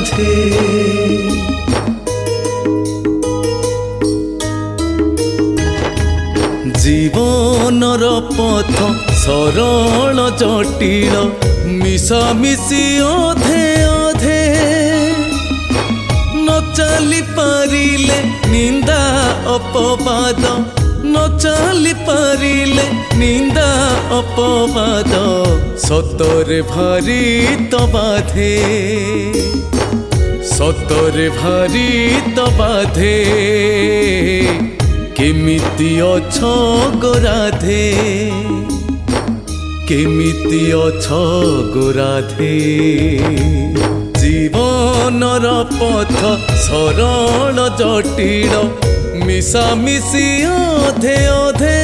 राधे। जीवनर पथ सरल जटिल मिशामिशी अधे अधे न चली पारिले निंदा अपवाद न चली पारिले निंदा अपवाद सतरे भारी तो बाधे सतरे भारी तो बाधे केमिति अछ गो राधे केमिति अछ गो राधे। जीवनर पथ सरल जटिल मिशामिशी अधे अधे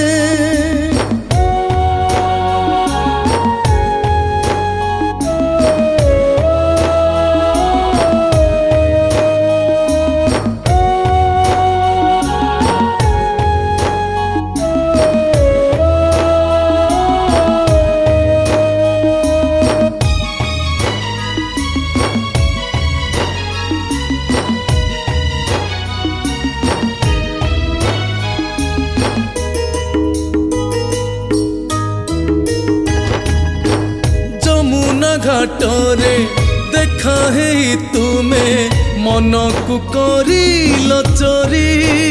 घाटरे देखा है तुम्हें मन को करिल चोरी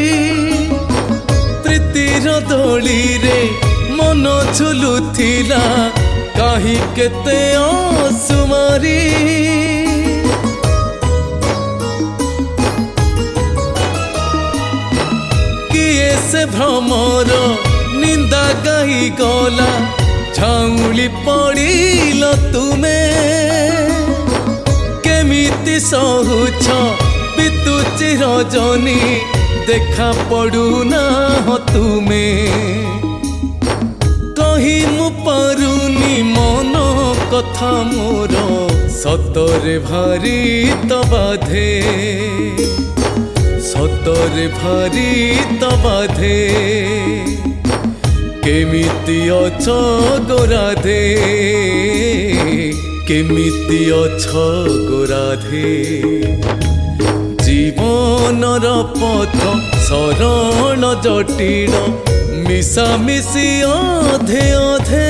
प्रीतिर दोली रे मन झुलुथिला कहीं केते आंसुमारी किए से भ्रमर निंदा गाई गला झाउली पड़िल तुमे केमिति सहुछ बितुची रजनी देखा पड़ुना तुमे कही मु पारुनी मन कथा मोर सतरे भारी तो बाधे सतरे भारी तो बाधे केमिति अछ गो राधे केमिति अछ गो राधे। जीवनर पथ सरल जटिल मिशामिशी अधे अधे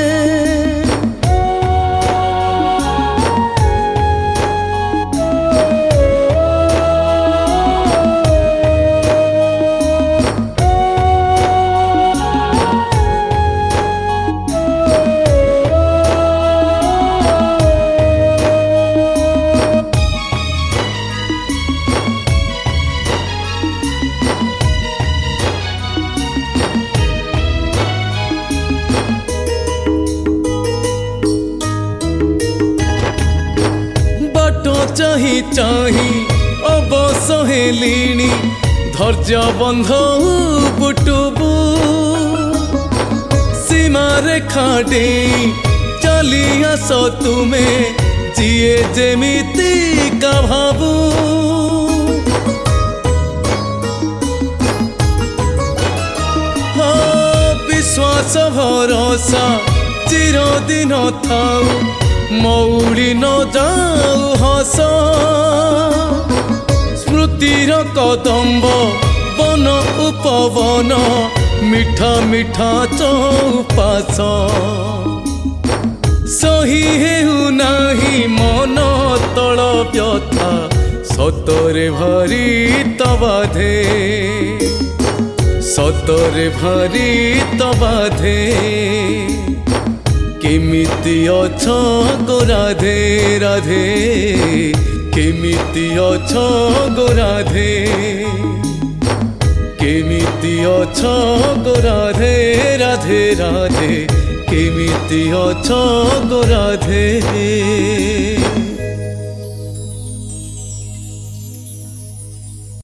चाही चाही अबस हेलिणी धैर्य बंध बुटुबु सीमा रेखा दे चली आस तुमे जिए जेमिति का भाबू विश्वास भरोसा चिरदिन थाऊ मौड़ी न जाऊ हस स्मृतिर कदम्ब वन उपवन मिठा मिठा चौपास सही हेउ नाही मन तल व्यथा सतरे भारी तो बाधे सतरे भारी तो बाधे केमिति अछ गो राधे राधे केमिति अछ गो राधे केमिति अछ गो राधे राधे राधे केमिति अछ गो राधे।